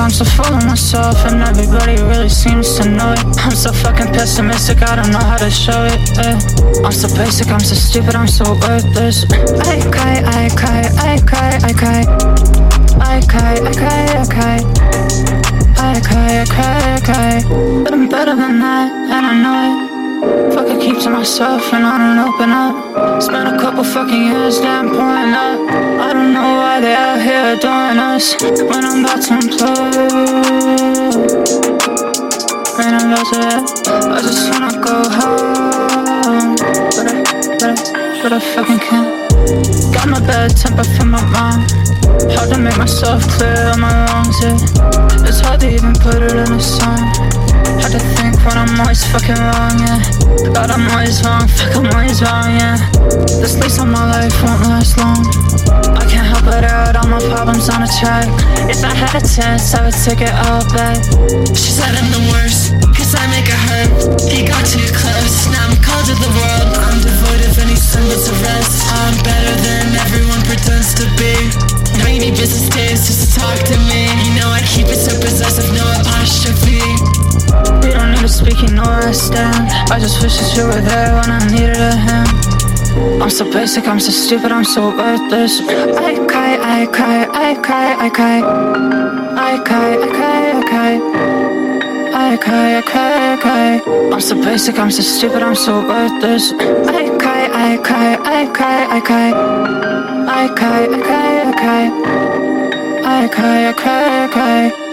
I'm so full of myself, and everybody really seems to know it. I'm so fucking pessimistic, I don't know how to show it. I'm so basic, I'm so stupid, I'm so worthless. I cry, I cry, I cry, I cry. I cry, I cry, I cry. I cry, I cry, I cry. But I'm better than that, and I know it. Fuck, I keep to myself and I don't open up. Spent a couple fucking years damn pouring up. I don't know why they out here adoring us when I'm about to implode. When I'm about to, I just wanna go home, but I fucking can't. Got my bad temper from my mom. Hard to make myself clear on my wrongs, yeah. It's hard to even put it in a song. Hard to think when I'm always fucking wrong, yeah. God, I'm always wrong, fuck, I'm always wrong, yeah. This lease on my life won't last long. I can't help but air out all my problems on a track. If I had a chance, I would take it all back. She said I'm the worst, cause I make her hurt. He got too close, now I'm cold to the world. I'm devoid of any semblance of rest. I'm better than everyone pretends to be. Now you need business days just to talk to me. You know I keep it so possessive, no apostrophe. You don't need to speak, you know where I stand. I just wish that you were there when I needed a hand. I'm so basic, I'm so stupid, I'm so worthless. I cry, I cry, I cry, I cry. I cry, I cry, I cry. I cry, I cry, I cry. I'm so basic, I'm so stupid, I'm so worthless. I cry, I cry, I cry, I cry. I cry, I cry, I cry. I cry, I cry, I cry.